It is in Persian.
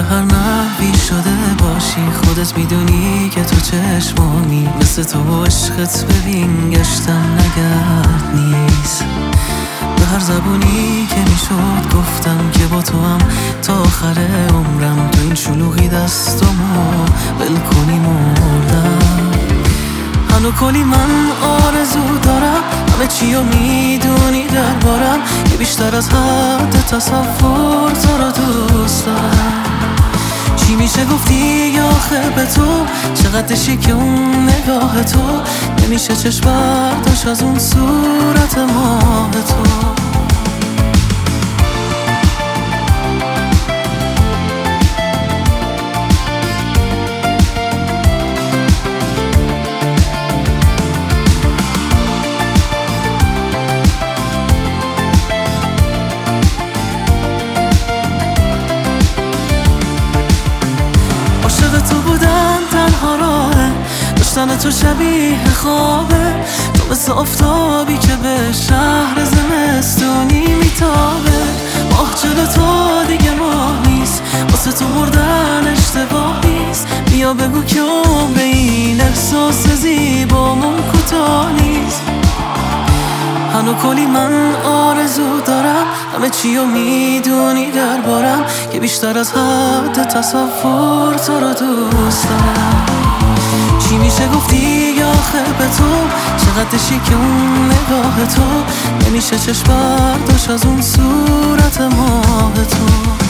هر نحوی شده باشی، خودت میدونی که تو چشمانی مثل تو عشقت ببین گشتم نگرد نیست. به هر زبونی که میشد گفتم که با تو هم تا آخر عمرم، تو این شلوغی دستمو ول کنی مردم. هنو کلی من آرزو دارم، همه چیو میدونی دربارم، که بیشتر از حد تصور تو رو دوست دارم. چی میشه گفتی یا آخه به تو، چقدر شیک اون نگاه تو، نمیشه چشم برداشت از اون صورت ماه تو. تو بودن تنها راهه، داشتن تو شبیه خوابه، تو مثل آفتابی که به شهر زمستونی میتابه. ماه جلو تو دیگه ماه نیست، واسه تو مردن اشتباه نیست. بیا بگو که عمر این احساس زیبامون کوتاه نیست. هنو کلی من آرزو دارم، همه چیو میدونی دربارم، که بیشتر از حد تصور تو رو دوست دارم. چی میشه گفتی یا آخه به تو، چقدر شیک اون نگاه تو، نمیشه چشم برداشت از اون صورت ماه تو.